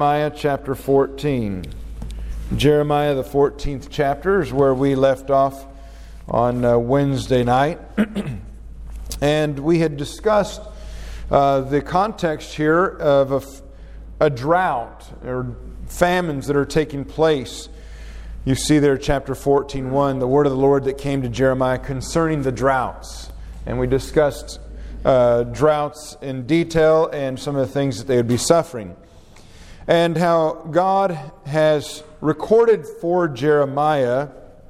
Jeremiah chapter 14. Jeremiah, the 14th chapter, is where we left off on Wednesday night. And we had discussed the context here of a drought or famines that are taking place. You see there, chapter 14:1, the word of the Lord that came to Jeremiah concerning the droughts. And we discussed droughts in detail and some of the things that they would be suffering. And how God has recorded for Jeremiah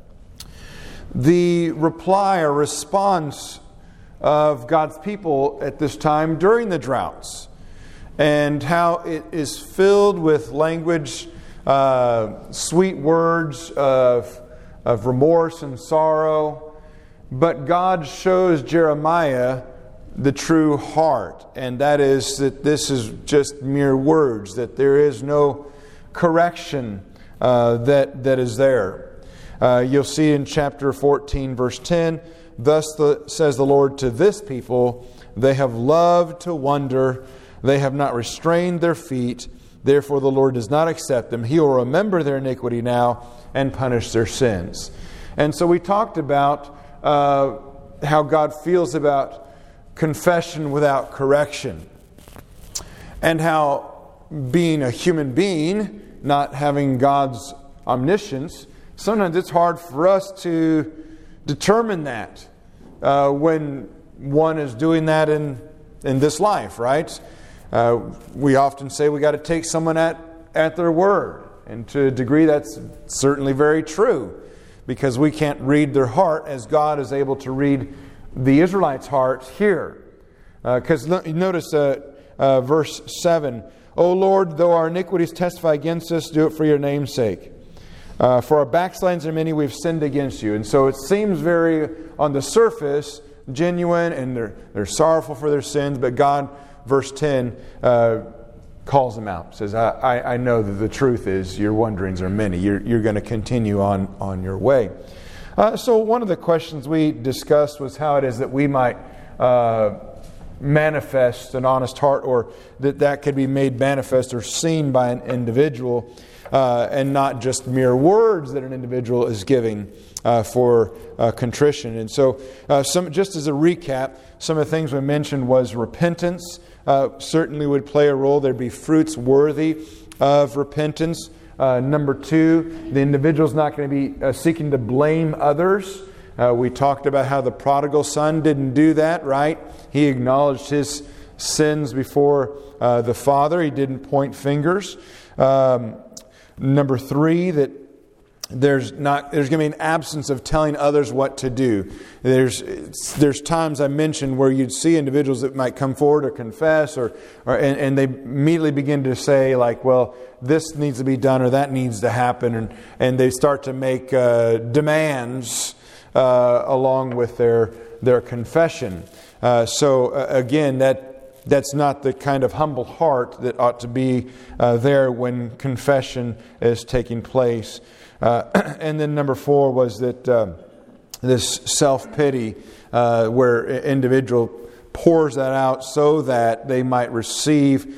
the reply or response of God's people at this time during the droughts. And how it is filled with language, sweet words of remorse and sorrow. But God shows Jeremiah the true heart, and that is that this is just mere words, that there is no correction that is there. You'll see in chapter 14, verse 10, "Thus says the Lord to this people, they have loved to wander, they have not restrained their feet, therefore the Lord does not accept them. He will remember their iniquity now and punish their sins." And so we talked about how God feels about confession without correction, and how being a human being, not having God's omniscience, sometimes it's hard for us to determine that when one is doing that in this life, right? We often say we got to take someone at their word, and to a degree that's certainly very true, because we can't read their heart as God is able to read the Israelites' hearts here. Because notice verse 7, "O Lord, though our iniquities testify against us, do it for your name's sake. For our backslidings are many, we've sinned against you." And so it seems very, on the surface, genuine, and they're sorrowful for their sins. But God, verse 10, calls them out. Says, I know that the truth is your wanderings are many. You're going to continue on your way. So one of the questions we discussed was how it is that we might manifest an honest heart, or that could be made manifest or seen by an individual, and not just mere words that an individual is giving for contrition. And so just as a recap, some of the things we mentioned was repentance certainly would play a role. There'd be fruits worthy of repentance. Number 2, the individual's not going to be seeking to blame others. We talked about how the prodigal son didn't do that, right? He acknowledged his sins before the father. He didn't point fingers. Number 3, that there's going to be an absence of telling others what to do. There's times I mentioned where you'd see individuals that might come forward or confess, and they immediately begin to say, like, well, this needs to be done or that needs to happen, and they start to make demands along with their confession. Again, that's not the kind of humble heart that ought to be there when confession is taking place. And then number 4 was that this self-pity, where an individual pours that out so that they might receive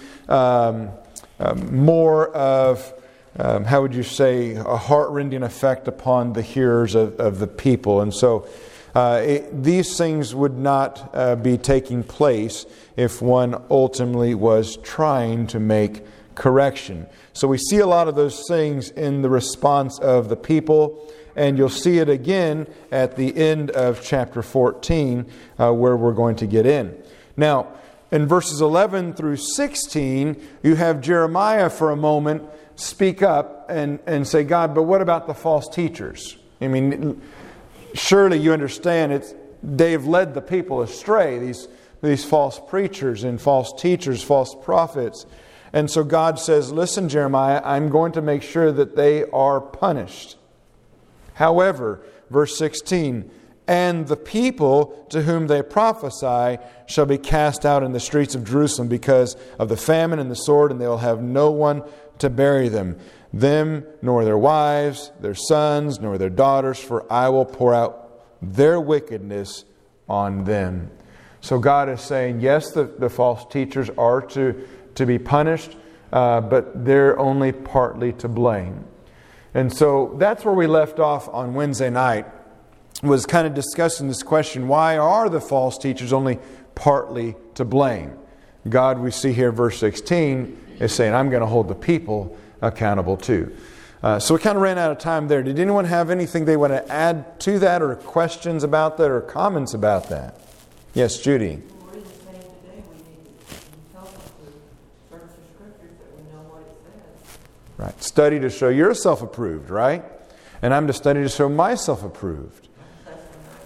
more of, how would you say, a heart-rending effect upon the hearers of the people. And so these things would not be taking place if one ultimately was trying to make correction. So we see a lot of those things in the response of the people, and you'll see it again at the end of chapter 14, where we're going to get in. Now, in verses 11 through 16, you have Jeremiah for a moment speak up and say, God, but what about the false teachers? I mean, surely you understand they've led the people astray, these false preachers and false teachers, false prophets. And so God says, listen, Jeremiah, I'm going to make sure that they are punished. However, verse 16, and the people to whom they prophesy shall be cast out in the streets of Jerusalem because of the famine and the sword, and they will have no one to bury them. Them, nor their wives, their sons, nor their daughters, for I will pour out their wickedness on them. So God is saying, yes, the false teachers are to be punished. but they're only partly to blame. And so that's where we left off on Wednesday night, was kind of discussing this question, why are the false teachers only partly to blame? God, we see here verse 16, is saying, I'm going to hold the people accountable too. So we kind of ran out of time there. Did anyone have anything they want to add to that, or questions about that, or comments about that? Yes, Judy. What are you saying today? We need to tell us to search the Scriptures that we know what it says. Right. Study to show you're self-approved, right? And I'm to study to show myself approved. That's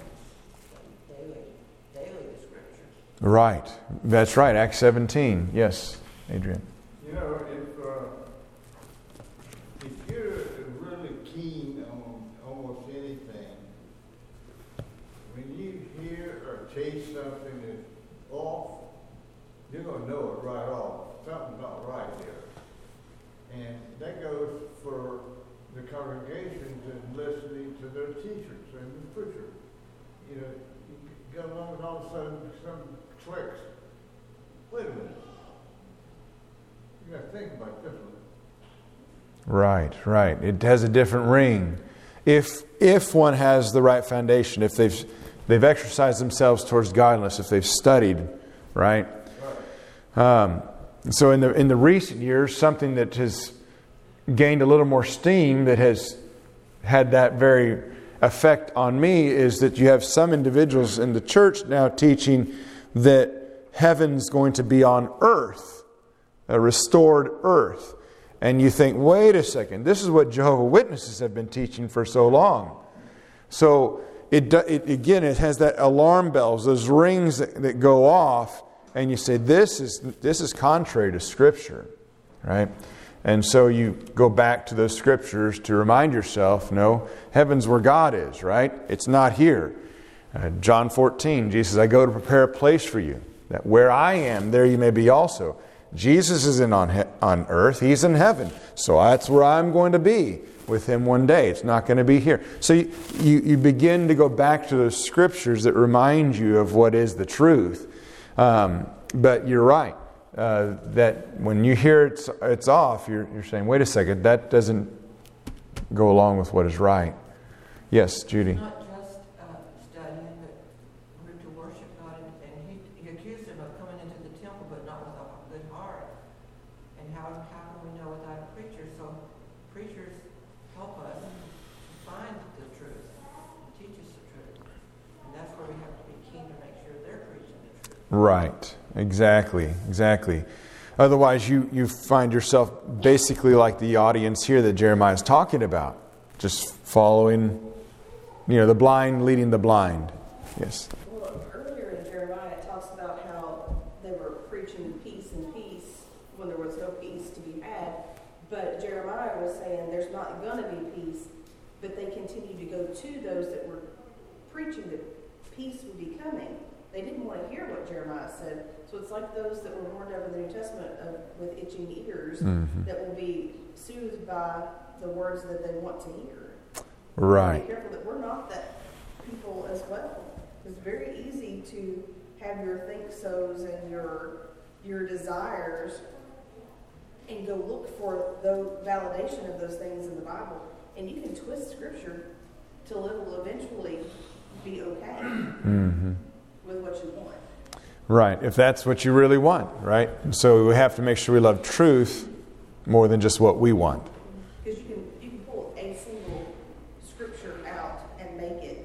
daily the Scriptures. Right. That's right. Acts 17. Yes, Adrian. You know, if you're really keen on almost anything, when you hear or taste something that's off, you're going to know it right off. Something's not right here. And that goes for the congregations and listening to their teachers and the preacher. You know, you go along and all of a sudden some clicks. Wait a minute. You got to think about this one. Right. It has a different ring. If one has the right foundation, if they've exercised themselves towards godliness, if they've studied, right? So in the recent years, something that has gained a little more steam, that has had that very effect on me, is that you have some individuals in the church now teaching that heaven's going to be on earth, a restored earth. And you think, wait a second, this is what Jehovah's Witnesses have been teaching for so long. So it has that alarm bells, those rings that go off, and you say, this is contrary to Scripture, right? And so you go back to those Scriptures to remind yourself, no, heaven's where God is, right? It's not here. John 14, Jesus says, I go to prepare a place for you, that where I am, there you may be also. Jesus isn't on earth, He's in heaven. So that's where I'm going to be with Him one day. It's not going to be here. So you begin to go back to those Scriptures that remind you of what is the truth. But you're right, that when you hear it's off, you're saying, wait a second, that doesn't go along with what is right. Yes, Judy. Not just studying, but we're to worship God. And he accused them of coming into the temple, but not with a good heart. And how can we know without a preacher? So preachers help us find the truth, teach us the truth. And that's where we have to be keen to make sure they're preaching the truth. Right. Exactly. Otherwise, you find yourself basically like the audience here that Jeremiah is talking about, just following, the blind leading the blind. Yes. Well, earlier in Jeremiah, it talks about how they were preaching peace when there was no peace to be had. But Jeremiah was saying there's not going to be peace, but they continued to go to those that were preaching that peace would be coming. They didn't want to hear what Jeremiah said. So it's like those that were warned over the New Testament with itching ears that will be soothed by the words that they want to hear. Right. Be careful that we're not that people as well. It's very easy to have your think-sos and your desires and go look for the validation of those things in the Bible. And you can twist Scripture till it will eventually be okay with what you want. Right, if that's what you really want, right? So we have to make sure we love truth more than just what we want. Because you can pull a single Scripture out and make it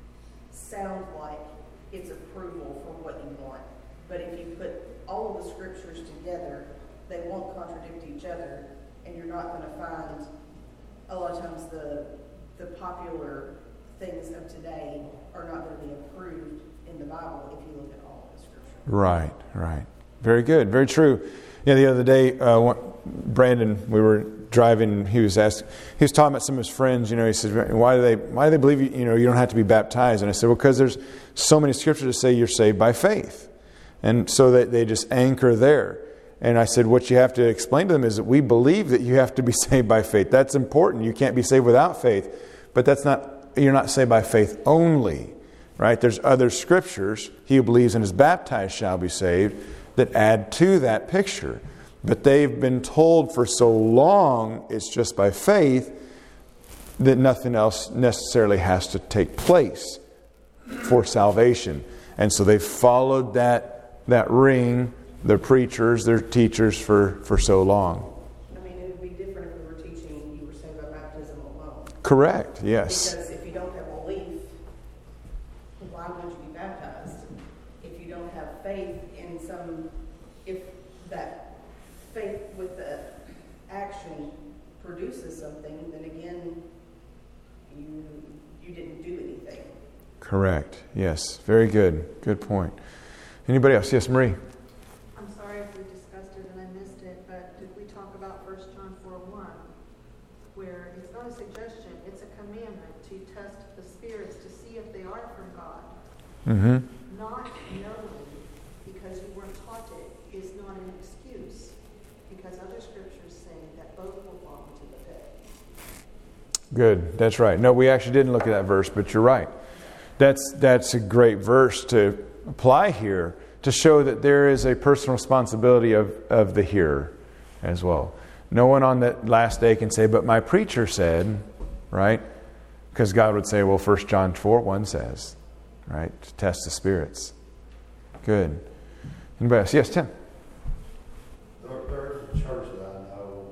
sound like it's approval for what you want. But if you put all of the Scriptures together, they won't contradict each other, and you're not going to find, a lot of times, the popular things of today are not going to be approved in the Bible if you look at all of the Scripture. Right. Very good, very true. The other day, Brandon, we were driving, he was talking about some of his friends, he said, why do they believe you don't have to be baptized? And I said, well, because there's so many scriptures that say you're saved by faith. And so that they just anchor there. And I said, what you have to explain to them is that we believe that you have to be saved by faith. That's important. You can't be saved without faith. But you're not saved by faith only. Right? There's other scriptures, he who believes and is baptized shall be saved, that add to that picture. But they've been told for so long it's just by faith that nothing else necessarily has to take place for salvation. And so they've followed that ring, their preachers, their teachers for so long. I mean, it would be different if we were teaching you were saved by baptism alone. Correct, yes. Because if you don't have belief, why would you be baptized? If you don't have faith in if that faith with the action produces something, then again, you didn't do anything. Correct, yes. Very good. Good point. Anybody else? Yes, Marie. I'm sorry if we discussed it and I missed it, but did we talk about 1 John 4:1, where it's not a suggestion, it's a commandment to test the spirits to see if they are from God. Mm-hmm. Not knowing because you weren't taught it is not an excuse, because other scriptures say that both will fall into the pit. Good. That's right. No, we actually didn't look at that verse, but you're right. That's a great verse to apply here to show that there is a personal responsibility of the hearer as well. No one on that last day can say, but my preacher said, right? Because God would say, well, 1 John 4:1 says, right? To test the spirits. Good. Anybody else? Yes, Tim. There's a church that I know,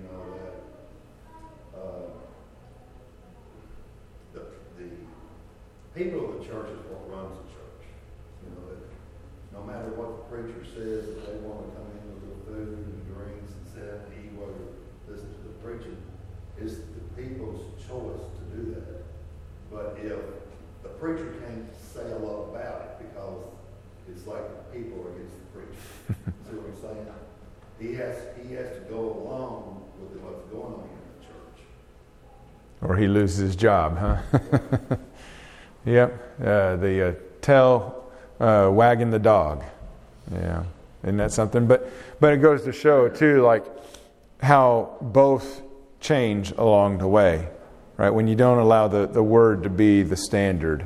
that the people of the church is what runs the church. That no matter what the preacher says, if they want to come in with the food and drinks and sit and eat while they listen to the preaching, it's the people's choice to do that. But if the preacher can't say a lot about it because it's like the people are against the preacher. See what I'm saying? He has to go along with what's going on in the church. Or he loses his job, huh? Yep. The tail wagging the dog. Yeah. Isn't that something? But it goes to show, too, like how both change along the way. Right? When you don't allow the word to be the standard.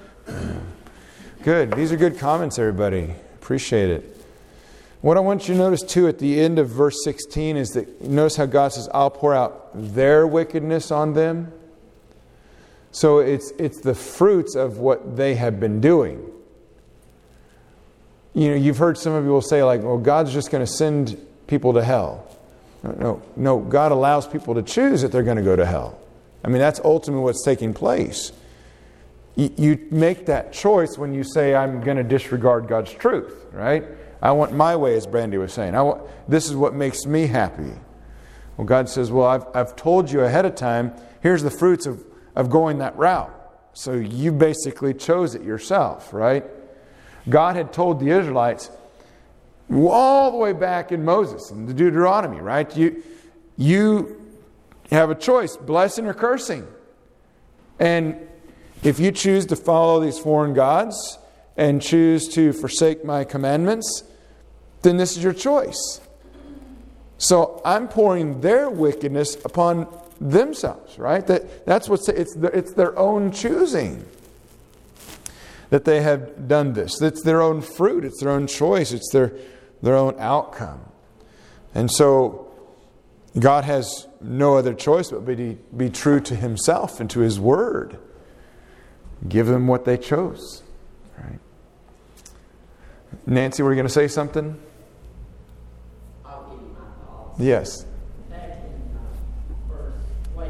Good. These are good comments, everybody. Appreciate it. What I want you to notice, too, at the end of verse 16 is that notice how God says, I'll pour out their wickedness on them. So it's the fruits of what they have been doing. You've heard some of you will say, like, well, God's just going to send people to hell. No, God allows people to choose that they're going to go to hell. I mean, that's ultimately what's taking place. You make that choice when you say, I'm going to disregard God's truth, right? I want my way, as Brandy was saying. This is what makes me happy. Well, God says, well, I've told you ahead of time, here's the fruits of going that route. So you basically chose it yourself, right? God had told the Israelites all the way back in Moses, in the Deuteronomy, right? You have a choice, blessing or cursing. And if you choose to follow these foreign gods and choose to forsake my commandments, then this is your choice. So I'm pouring their wickedness upon themselves, right? That's what's it's their own choosing that they have done this. It's their own fruit. It's their own choice. It's their own outcome. And so God has no other choice but be true to Himself and to His Word. Give them what they chose. Right? Nancy, were you going to say something? I'll give you my thoughts. Yes. Back in verse 12,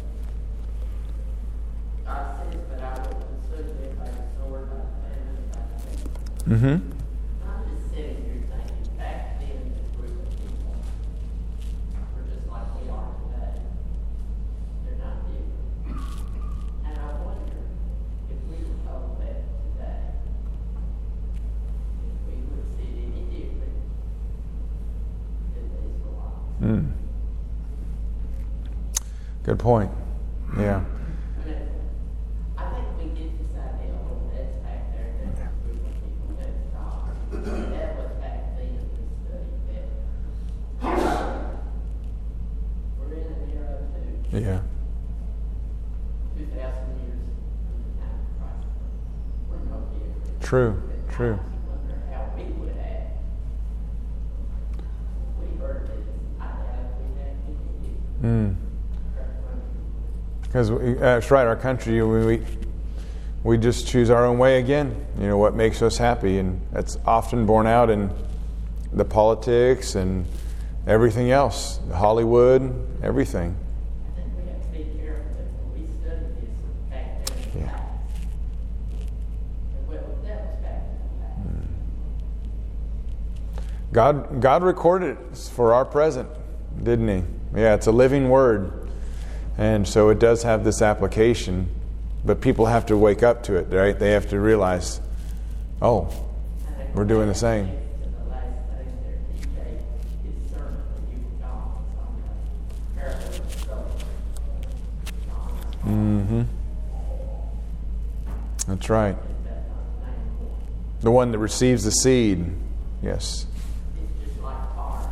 God says, but I will consume them by the sword, by the famine, and by the pestilence. Mm-hmm. I'm just sitting here thinking, back then, the group of people were just like we are today. They're not different. And I wonder if we were told that today, if we would see it any different than the Israelites. Good point. Yeah. I mean, I think we get this idea, oh, that's back there, that's a group of people, that's God. That was back then, we studied that. We're in an era too, Yeah. 2,000 years from the time of Christ. We're no different. True. I wonder how we would act. We heard that Because that's right, our country, we just choose our own way again. You know, what makes us happy, and that's often borne out in the politics and everything else, Hollywood, everything. I think we have to be careful that when we study this, back there in the past. Well, that was back in the past. God recorded it for our present, didn't He? Yeah, it's a living word. And so it does have this application. But people have to wake up to it, right? They have to realize, oh, we're doing the same. The last thing there, he gave his sermon when you were gone on the parable of the sower. Mm-hmm. That's right. The one that receives the seed. Yes. It's just like farming.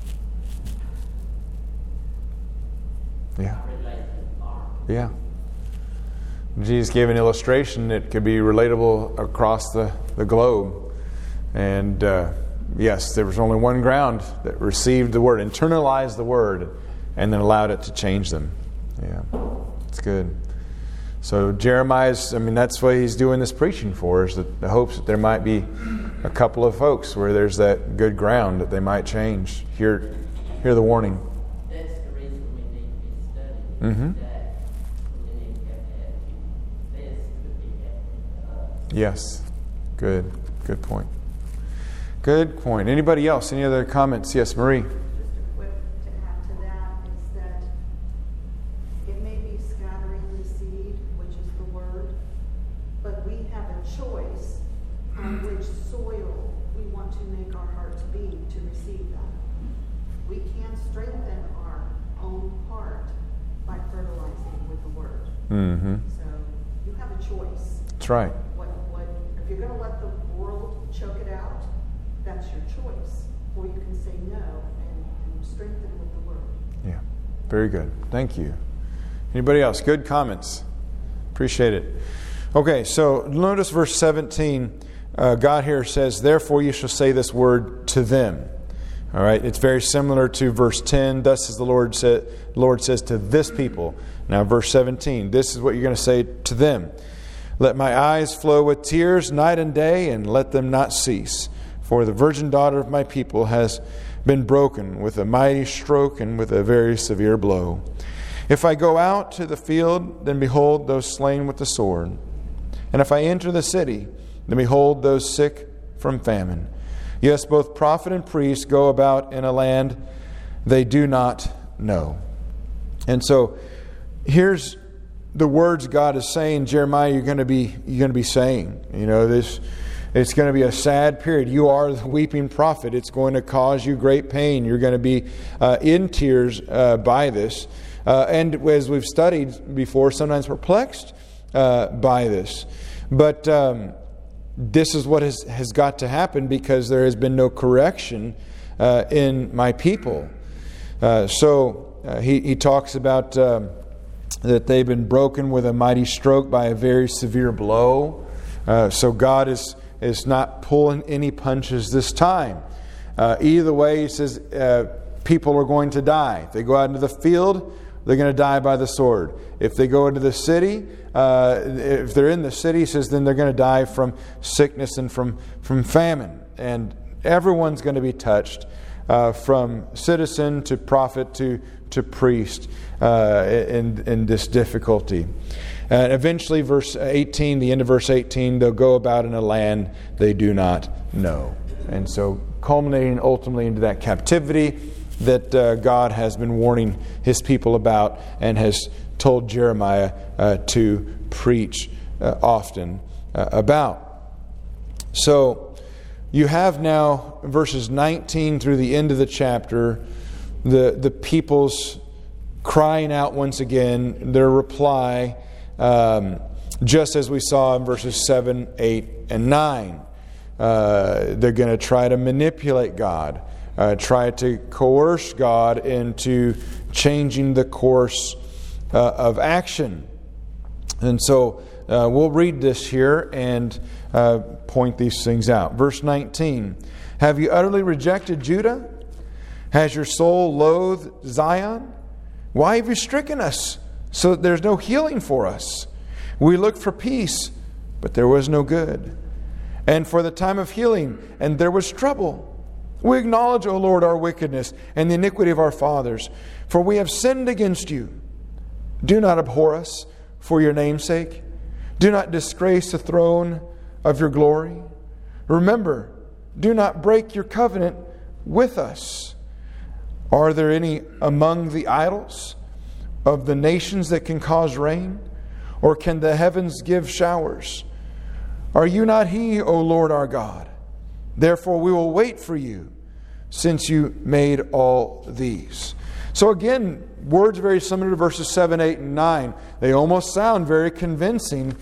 Yeah. Relate to farming. Yeah. Jesus gave an illustration that could be relatable across the globe. And yes, there was only one ground that received the word, internalized the word, and then allowed it to change them. Yeah, it's good. So Jeremiah's, that's what he's doing this preaching for, is that the hopes that there might be a couple of folks where there's that good ground that they might change. Hear the warning. That's the reason we need to be studying. Mm-hmm. Yes. Good point. Good point. Anybody else? Any other comments? Yes, Marie. Just a quick to add to that is that it may be scattering the seed, which is the word, but we have a choice on which soil we want to make our heart to be to receive that. We can't strengthen our own heart by fertilizing with the word. Mm-hmm. So you have a choice. That's right. If you're going to let the world choke it out, that's your choice. Or you can say no and strengthen with the word. Yeah. Very good. Thank you. Anybody else? Good comments. Appreciate it. Okay, so notice verse 17. God here says, therefore you shall say this word to them. All right, it's very similar to verse 10. Thus as the Lord says to this people. Now verse 17. This is what you're going to say to them. Let my eyes flow with tears night and day, and let them not cease. For the virgin daughter of my people has been broken with a mighty stroke and with a very severe blow. If I go out to the field, then behold those slain with the sword. And if I enter the city, then behold those sick from famine. Yes, both prophet and priest go about in a land they do not know. And so here's the words God is saying, Jeremiah, you're going to be saying. You know, it's going to be a sad period. You are the weeping prophet. It's going to cause you great pain. You're going to be in tears by this. And as we've studied before, sometimes perplexed by this. But this is what has got to happen because there has been no correction in my people. So he talks about that they've been broken with a mighty stroke by a very severe blow. So God is not pulling any punches this time. Either way, he says people are going to die. If they go out into the field, they're going to die by the sword. If they go into the city, if they're in the city, he says then they're going to die from sickness and from famine. And everyone's going to be touched, from citizen to prophet to priest, in this difficulty. And eventually, verse 18, the end of verse 18, they'll go about in a land they do not know. And so culminating ultimately into that captivity that God has been warning His people about and has told Jeremiah to preach often about. So you have now verses 19 through the end of the chapter, the people's crying out once again, their reply, just as we saw in verses 7, 8, and 9. They're going to try to manipulate God, try to coerce God into changing the course of action. And so we'll read this here and point these things out. Verse 19, have you utterly rejected Judah? Has your soul loathed Zion? Why have you stricken us so that there's no healing for us? We looked for peace, but there was no good. And for the time of healing, and there was trouble. We acknowledge, O Lord, our wickedness and the iniquity of our fathers, for we have sinned against you. Do not abhor us for your name's sake. Do not disgrace the throne of your glory. Remember, do not break your covenant with us. Are there any among the idols of the nations that can cause rain? Or can the heavens give showers? Are you not He, O Lord our God? Therefore we will wait for you, since you made all these. So again, words very similar to verses 7, 8, and 9. They almost sound very convincing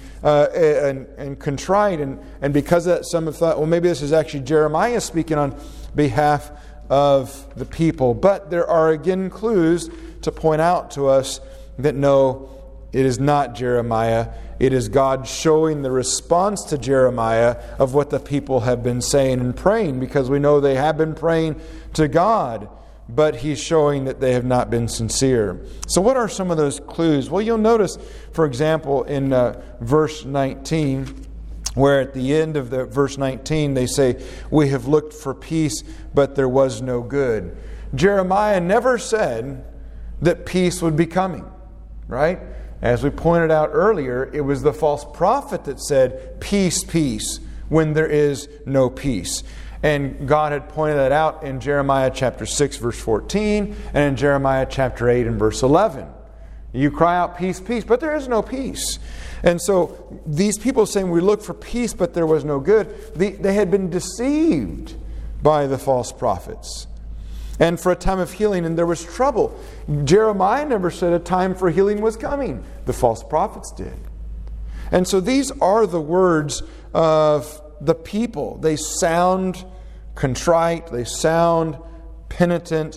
and contrite. And because of that, some have thought, well, maybe this is actually Jeremiah speaking on behalf of the people. But there are again clues to point out to us that no, it is not Jeremiah. It is God showing the response to Jeremiah of what the people have been saying and praying, because we know they have been praying to God, but He's showing that they have not been sincere. So what are some of those clues? Well, you'll notice, for example, in verse 19, where at the end of the verse 19 they say, we have looked for peace, but there was no good. Jeremiah never said that peace would be coming, right? As we pointed out earlier, it was the false prophet that said, peace, peace, when there is no peace. And God had pointed that out in Jeremiah chapter 6, verse 14, and in Jeremiah chapter 8 and verse 11. You cry out, peace, peace, but there is no peace. And so these people saying, we looked for peace, but there was no good, they had been deceived by the false prophets. And for a time of healing, and there was trouble. Jeremiah never said a time for healing was coming. The false prophets did. And so these are the words of the people. They sound contrite, they sound penitent,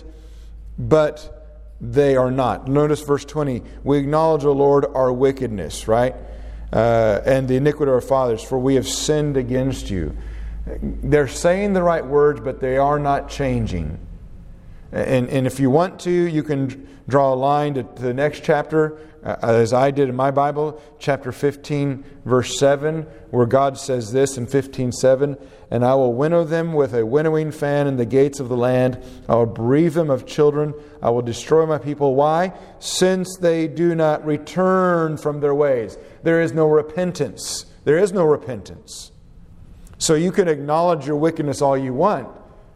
but they are not. Notice verse 20. We acknowledge, O Lord, our wickedness, right? And the iniquity of our fathers, for we have sinned against you. They're saying the right words, but they are not changing. And if you want to, you can draw a line to the next chapter, as I did in my Bible, chapter 15, verse 7, where God says this in 15:7, and I will winnow them with a winnowing fan in the gates of the land. I will bereave them of children. I will destroy my people. Why? Since they do not return from their ways. There is no repentance. There is no repentance. So you can acknowledge your wickedness all you want,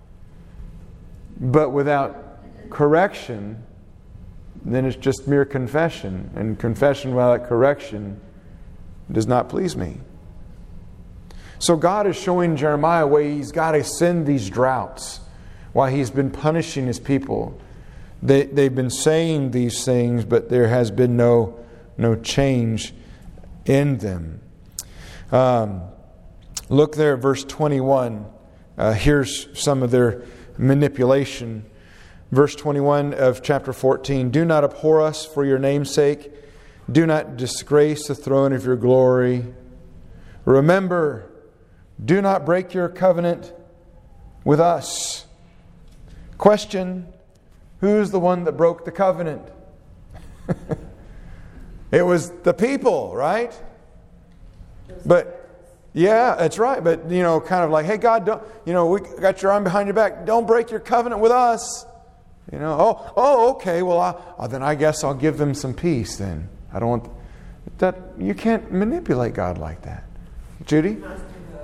but without correction, then it's just mere confession. And confession without correction does not please me. So God is showing Jeremiah why He's got to send these droughts, why He's been punishing His people. They've been saying these things, but there has been no change in them. Look there at verse 21. Here's some of their manipulation. Verse 21 of chapter 14. Do not abhor us for your name's sake. Do not disgrace the throne of your glory. Remember, do not break your covenant with us. Question, who's the one that broke the covenant? It was the people, right? But yeah, that's right. But, kind of like, hey, God, don't, we got your arm behind your back. Don't break your covenant with us. Okay, well, then I guess I'll give them some peace then. I don't want that. You can't manipulate God like that. Judy? The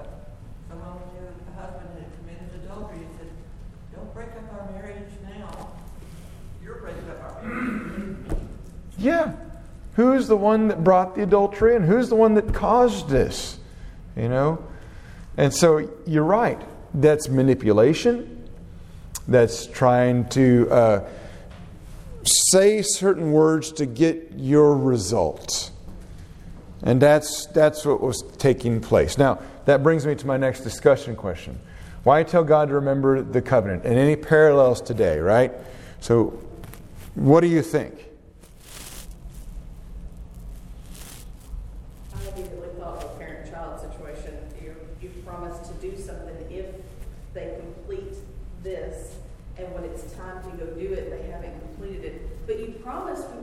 husband had committed adultery. He said, don't break up our marriage now. You're breaking up our marriage. Yeah. Who's the one that brought the adultery and who's the one that caused this? And so you're right. That's manipulation. That's trying to say certain words to get your result. And that's what was taking place. Now, that brings me to my next discussion question. Why tell God to remember the covenant? And any parallels today, right? So, what do you think? This, and when it's time to go do it, they haven't completed it. But you promised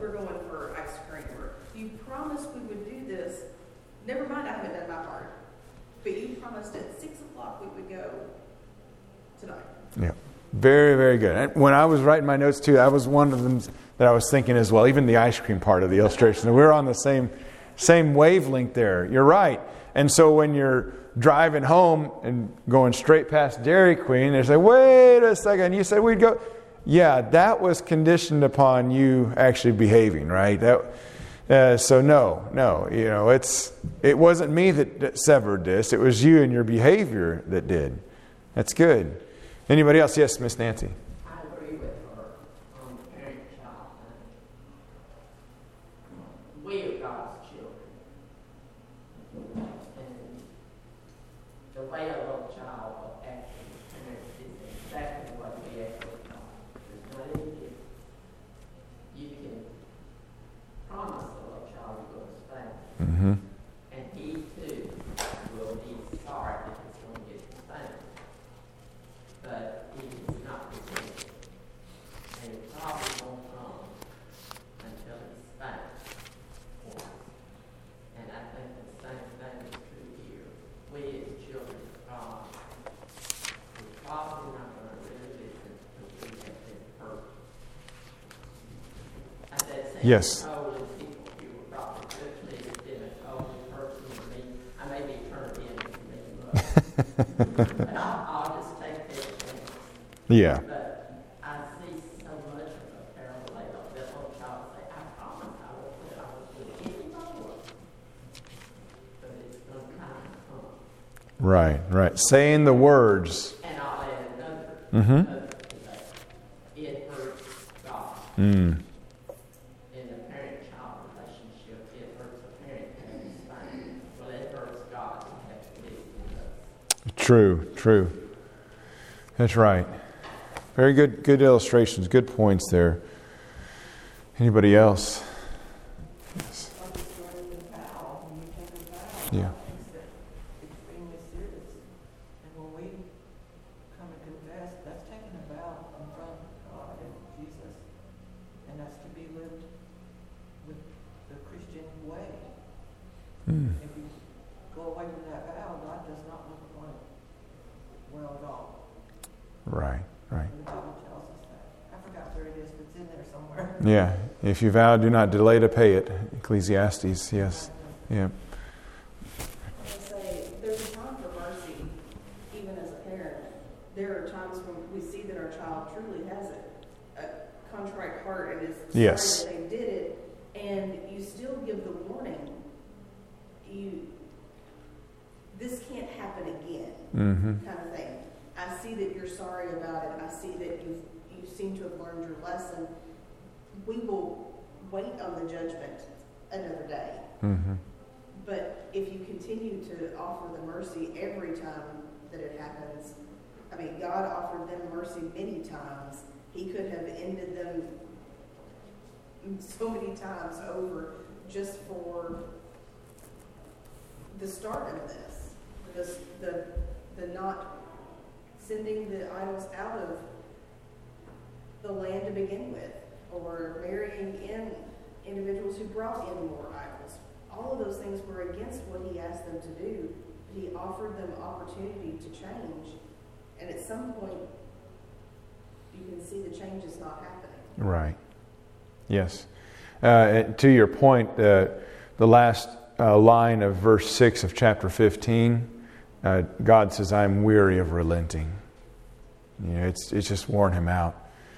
Very, very good. And when I was writing my notes too, that was one of them that I was thinking as well. Even the ice cream part of the illustration. We're on the same wavelength there. You're right. And so when you're driving home and going straight past Dairy Queen, they say, wait a second, you said we'd go. Yeah, that was conditioned upon you actually behaving, right? So no, it wasn't me that severed this. It was you and your behavior that did. That's good. Anybody else? Yes, Miss Nancy. I agree with her on the parent-child thing. We are God's children. And the way a little child will act with his parents is exactly what we act with God. There's not any difference. You can promise a little child you're going to spank him. Mm-hmm. And he too will be sorry if he's going to get spanked. But he is not content. And it probably won't come until he's spanked once. And I think the same thing is true here. We as children of God, we're probably not going to really listen because we have been hurt. And that same Yes. holy people, you will probably judge me as being a holy person to me. I may be turned in to me, but I'll just take that chance. Yeah. But I see so much of a parallel that little child say, I promise I won't do it anymore. But it's going to kind of come. Right. Saying the words. And I'll add another. Mm-hmm. Another to that. It hurts God. Mm. In the parent-child relationship, it hurts a parent to have his spanked. Well, it hurts God to have to live with us. True. That's right. Very good illustrations, good points there. Anybody else? Yes. Like it's starting to vow, when you take a vow, Yeah. it's extremely serious. And when we come and confess, that's taking a vow in front of God and Jesus. And that's to be lived with the Christian way. Mm. If you go away from that vow, God does not look upon it well at all. Right. And the Bible tells us that. I forgot where it is, but it's in there somewhere. Yeah. If you vow, do not delay to pay it. Ecclesiastes, yes. Yeah. I say there's a time for mercy, even as a parent. There are times when we see that our child truly has a contrite heart and is Yes. sorry that they did it, and you still give the warning. This can't happen again, Mm-hmm. kind of thing. I see that you're sorry about it. I see that you seem to have learned your lesson. We will wait on the judgment another day. Mm-hmm. But if you continue to offer the mercy every time that it happens, I mean, God offered them mercy many times. He could have ended them so many times over just for the start of this. The not sending the idols out of the land to begin with, or marrying in individuals who brought in more idols. All of those things were against what he asked them to do. He offered them opportunity to change. And at some point, you can see the change is not happening. Right. Yes. To your point, the last line of verse 6 of chapter 15, God says, I'm weary of relenting. It's just worn him out.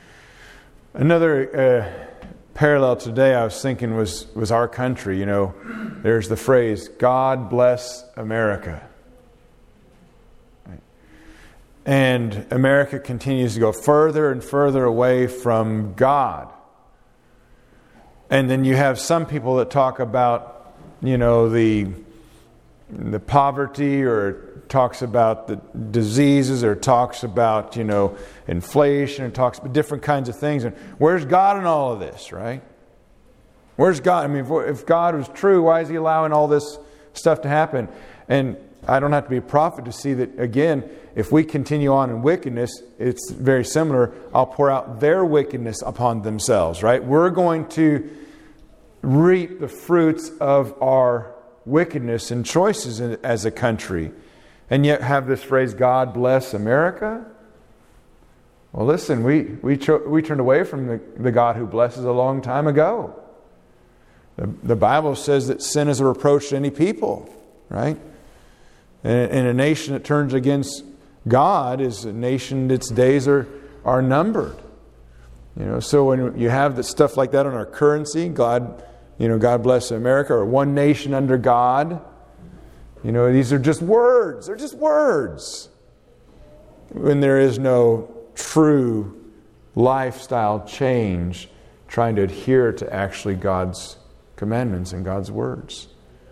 Another parallel today I was thinking was our country. There's the phrase, God bless America. Right. And America continues to go further and further away from God. And then you have some people that talk about, the poverty, or talks about the diseases, or talks about, inflation, or talks about different kinds of things. And where's God in all of this, right? Where's God? I mean, if God was true, why is he allowing all this stuff to happen? And I don't have to be a prophet to see that, again, if we continue on in wickedness, it's very similar. I'll pour out their wickedness upon themselves, right? We're going to reap the fruits of our wickedness and choices as a country. And yet have this phrase, God bless America? Well, listen, we turned away from the God who blesses a long time ago. The Bible says that sin is a reproach to any people, right? And a nation that turns against God is a nation its days are numbered. So when you have stuff like that on our currency, God bless America, or one nation under God, these are just words. They're just words. When there is no true lifestyle change trying to adhere to actually God's commandments and God's words.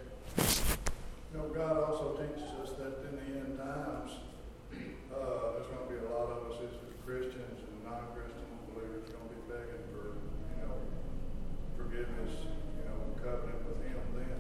God also teaches us that in the end times, there's going to be a lot of us as Christians and non-Christian believers going to be begging for, forgiveness, covenant with Him then.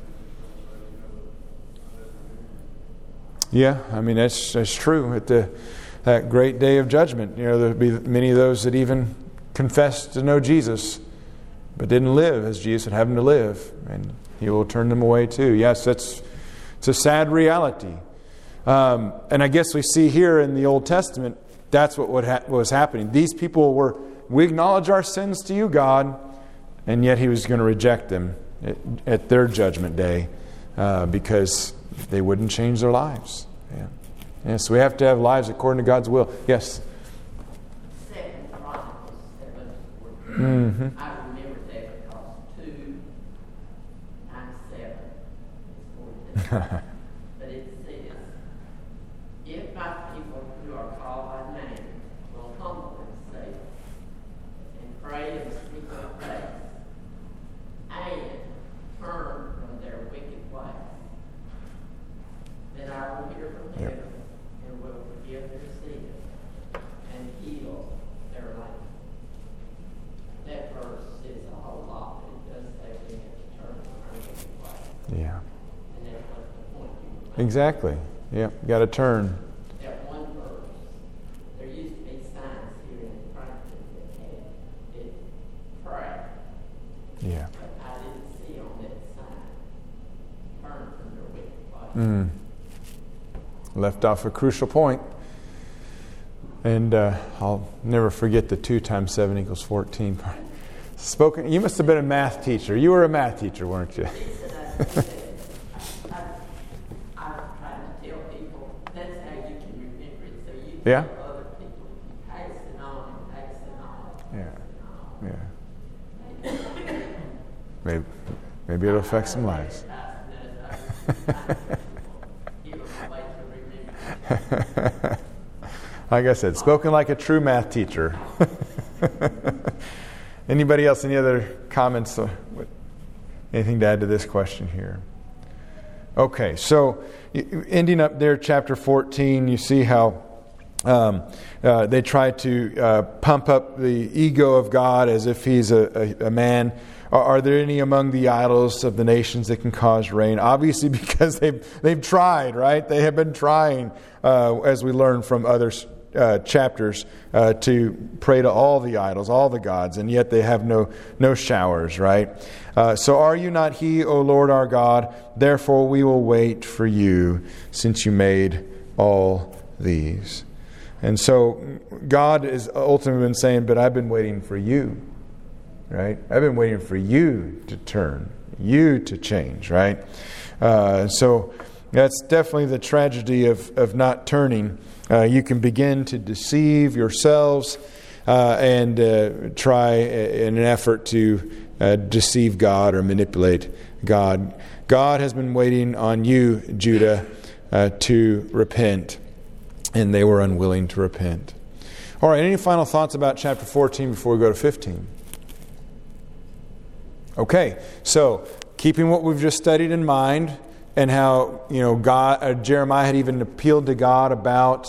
Yeah, I mean that's true. At that great day of judgment, there'll be many of those that even confessed to know Jesus, but didn't live as Jesus would have them to live, and He will turn them away too. Yes, it's a sad reality. And I guess we see here in the Old Testament, that's what was happening. These people we acknowledge our sins to you, God, and yet He was going to reject them at their judgment day because they wouldn't change their lives. Yeah, so we have to have lives according to God's will. Yes? 2 Chronicles 7:14. Mm-hmm. I remember that because 2 times 7 is 14. But it says, if my people who are called by name will humble themselves and pray and seek my face and turn from their wicked ways, then I will hear from heaven and will forgive their sins and heal their land. That verse says a whole lot, but it does say we have to turn from our wicked ways. Yeah. And that's what the point you were making. Exactly. Yeah, got to turn. That one verse, there used to be signs here in Franklin that had it pray. Yeah. But I didn't see on that sign, turn from their wicked ways. Left off a crucial point. And I'll never forget the 2 times 7 equals 14 part. Spoken. You must have been a math teacher. You were a math teacher, weren't you? Yeah? Other people pass it on and pass it on. Yeah. Maybe it'll affect some lives. Like I said, spoken like a true math teacher. Anybody else? Any other comments? Anything to add to this question here? Okay, so ending up there, chapter 14, you see how they try to pump up the ego of God as if He's a man. Are there any among the idols of the nations that can cause rain? Obviously, because they've tried, right? They have been trying, as we learn from other chapters, to pray to all the idols, all the gods, and yet they have no showers, right? So are you not He, O Lord our God? Therefore we will wait for you, since you made all these. And so God has ultimately been saying, but I've been waiting for you, right? I've been waiting for you to turn, you to change, right? So that's definitely the tragedy of not turning. You can begin to deceive yourselves and try in an effort to deceive God or manipulate God. God has been waiting on you, Judah, to repent. And they were unwilling to repent. All right, any final thoughts about chapter 14 before we go to 15? Okay, so keeping what we've just studied in mind, and how God, Jeremiah had even appealed to God about,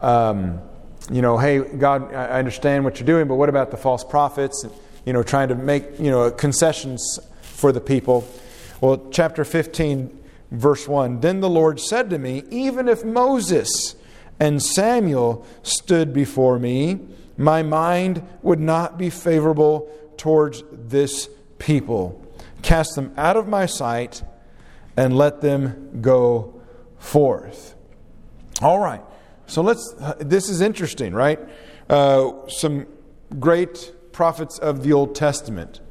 hey, God, I understand what you're doing, but what about the false prophets? Trying to make concessions for the people. Well, chapter 15, verse 1. Then the Lord said to me, even if Moses and Samuel stood before me, my mind would not be favorable towards this people. Cast them out of my sight and let them go forth. All right. So this is interesting, right? some great prophets of the Old Testament.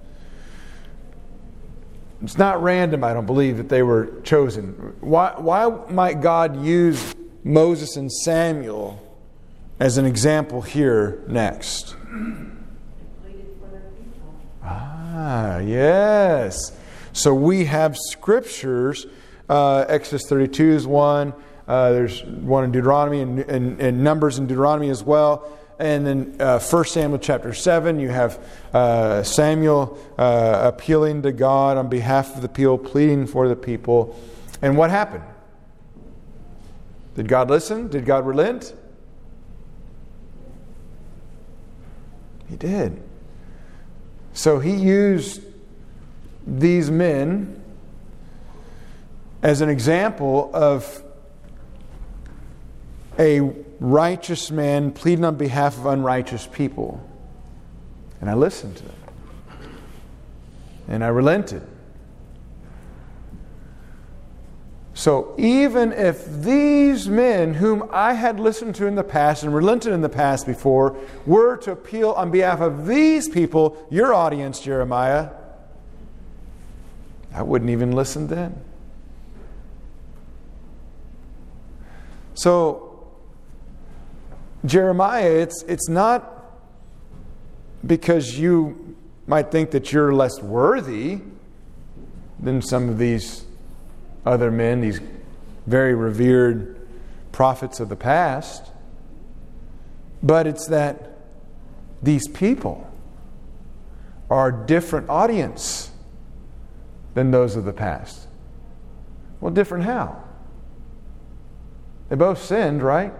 It's not random, I don't believe, that they were chosen. Why might God use Moses and Samuel as an example here next? Yes. So we have scriptures. Exodus 32 is one. There's one in Deuteronomy and Numbers in Deuteronomy as well. And then 1 Samuel chapter 7, you have Samuel appealing to God on behalf of the people, pleading for the people. And what happened? Did God listen? Did God relent? He did. So He used these men as an example of a righteous man pleading on behalf of unrighteous people. And I listened to them. And I relented. So even if these men whom I had listened to in the past and relented in the past before were to appeal on behalf of these people, your audience, Jeremiah, I wouldn't even listen then. So Jeremiah, it's not because you might think that you're less worthy than some of these other men, these very revered prophets of the past, but it's that these people are a different audience than those of the past. Well, different how? They both sinned, right?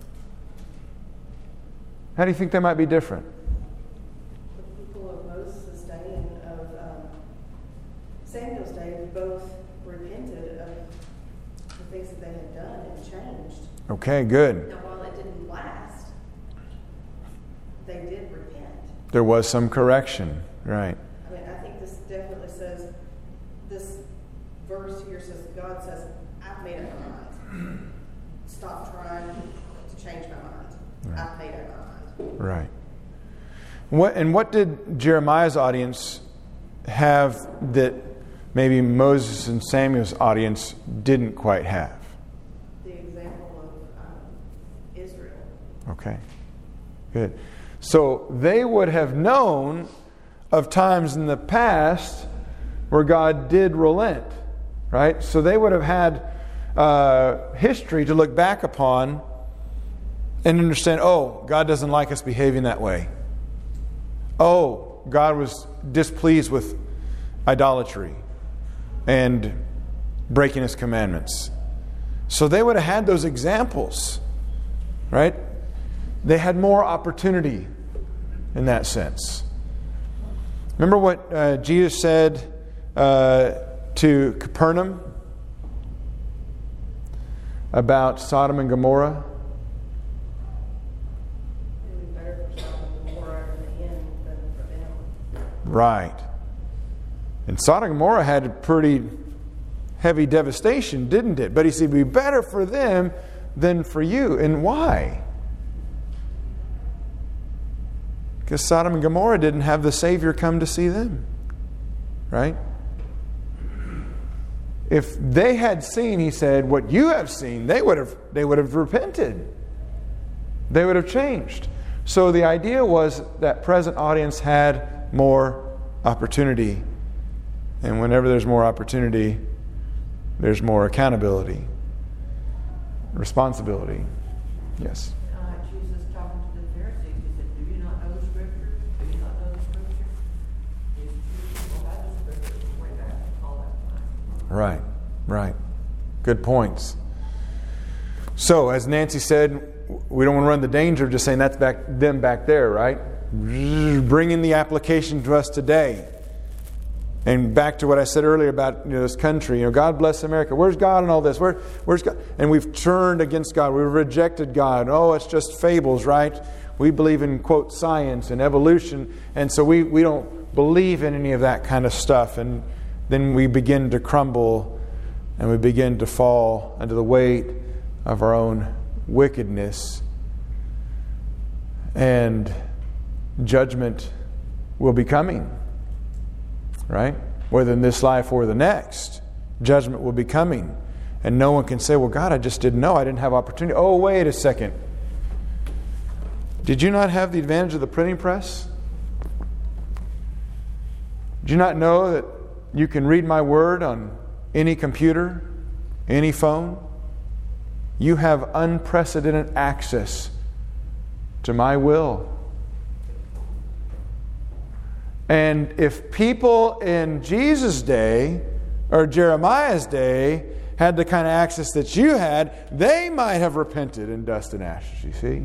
How do you think they might be different? The people of Moses' day and of Samuel's day both repented of the things that they had done and changed. Okay, good. Now, while it didn't last, they did repent. There was some correction, right? I mean, I think this definitely says, this verse here says, God says, I've made up my mind. Stop trying to change my mind. Right. I've made up my mind. Right. What did Jeremiah's audience have that maybe Moses and Samuel's audience didn't quite have? The example of Israel. Okay. Good. So they would have known of times in the past where God did relent, right? So they would have had history to look back upon and understand, oh, God doesn't like us behaving that way. Oh, God was displeased with idolatry and breaking His commandments. So they would have had those examples, right? They had more opportunity in that sense. Remember what Jesus said to Capernaum about Sodom and Gomorrah? It would be better for Sodom and Gomorrah in the end than for them. Right. And Sodom and Gomorrah had a pretty heavy devastation, didn't it? But He said it would be better for them than for you. And why? Because Sodom and Gomorrah didn't have the Savior come to see them. Right? If they had seen, He said, what you have seen, they would have repented. They would have changed. So the idea was that present audience had more opportunity. And whenever there's more opportunity, there's more accountability, responsibility. Yes. Jesus talking to the Pharisees, He said, do you not know the Scripture? Do you not know the Scripture? These people had the Scripture way back all that time. Right, right. Good points. So, as Nancy said, we don't want to run the danger of just saying that's them back there, right? Bringing the application to us today. And back to what I said earlier about this country. God bless America. Where's God in all this? Where's God? And we've turned against God. We've rejected God. Oh, it's just fables, right? We believe in, quote, science and evolution. And so we don't believe in any of that kind of stuff. And then we begin to crumble and we begin to fall under the weight of our own wickedness. And judgment will be coming, right? Whether in this life or the next, judgment will be coming. And no one can say, well, God, I just didn't know. I didn't have opportunity. Oh, wait a second. Did you not have the advantage of the printing press? Did you not know that you can read my word on any computer, any phone? You have unprecedented access to my will. And if people in Jesus' day or Jeremiah's day had the kind of access that you had, they might have repented in dust and ashes, you see.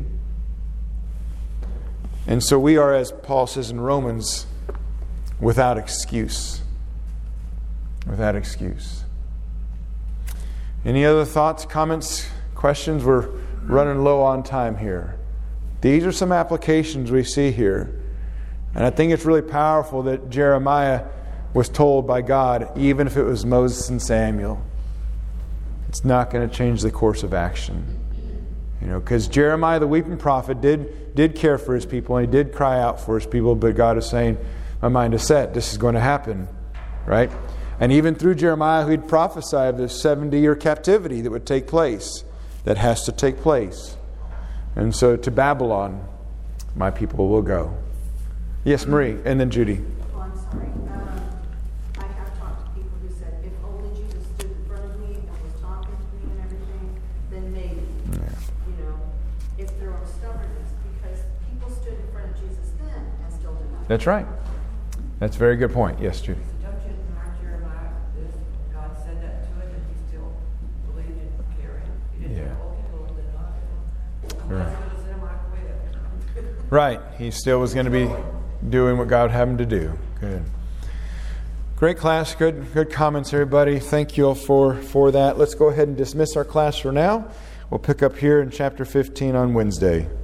And so we are, as Paul says in Romans, without excuse. Without excuse. Any other thoughts, comments, questions? We're running low on time here. These are some applications we see here. And I think it's really powerful that Jeremiah was told by God, even if it was Moses and Samuel, it's not going to change the course of action. Because Jeremiah the weeping prophet did care for his people, and he did cry out for his people, but God is saying, my mind is set. This is going to happen. Right? And even through Jeremiah, he'd prophesied of this 70-year captivity that would take place, that has to take place. And so to Babylon, my people will go. Yes, Marie, and then Judy. Oh, I'm sorry. I have talked to people who said, if only Jesus stood in front of me and was talking to me and everything, then maybe. Yeah. If there was stubbornness, because people stood in front of Jesus then and still did not. That's right. That's a very good point. Yes, Judy. So don't you admire Jeremiah? God said that to him, and he still believed in caring. He didn't say, okay, Lord, then I'm not going to send him, I quit. Right. He still was going to be doing what God had him to do. Good. Great class. Good comments, everybody. Thank you all for that. Let's go ahead and dismiss our class for now. We'll pick up here in chapter 15 on Wednesday.